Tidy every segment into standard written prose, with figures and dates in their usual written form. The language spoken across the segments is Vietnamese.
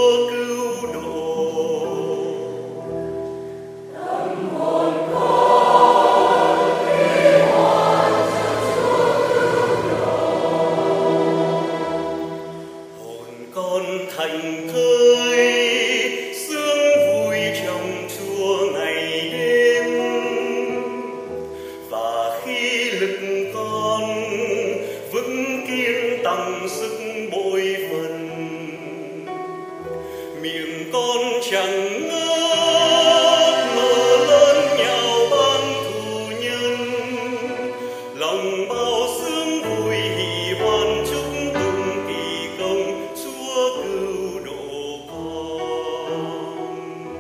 Chúa cứu độ. Con thành thơi sương vui trong Chúa ngày đêm, và khi lực con vững kiên tăng sức bội phần, miệng con chẳng ngớt mở lớn nhạo báng thù nhân, lòng bao sướng vui hỷ hoan chúc tụng kỳ công Chúa cứu độ con.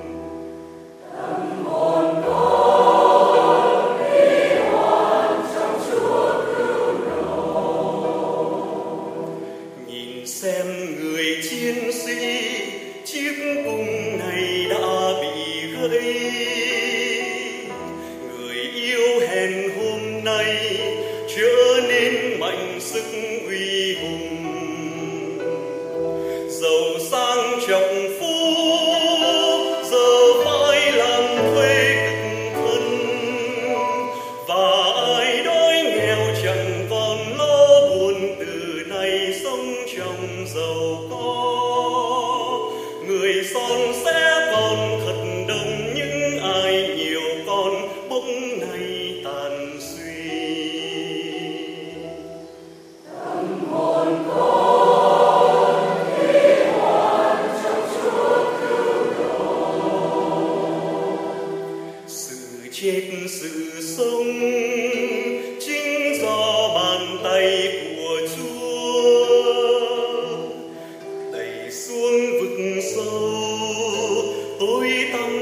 Tâm hồn con hỷ hoan trong Chúa cứu độ. Nhìn xem người chiến sĩ chiếc cung này đã bị gãy, người yêu hèn hôm nay trở nên mạnh sức uy hùng, giàu sang trọng phú giờ phải làm thuê cực thân, và ai đói nghèo chẳng còn lo buồn, từ nay sống trong giàu có. Người son sẽ còn thật đông, những ai nhiều con bỗng nay tàn suy. Tâm hồn con hỷ hoan trong Chúa cứu độ. Sự chết sự sống chính do bàn tay của Chúa, đẩy xuống vực sâu tối tăm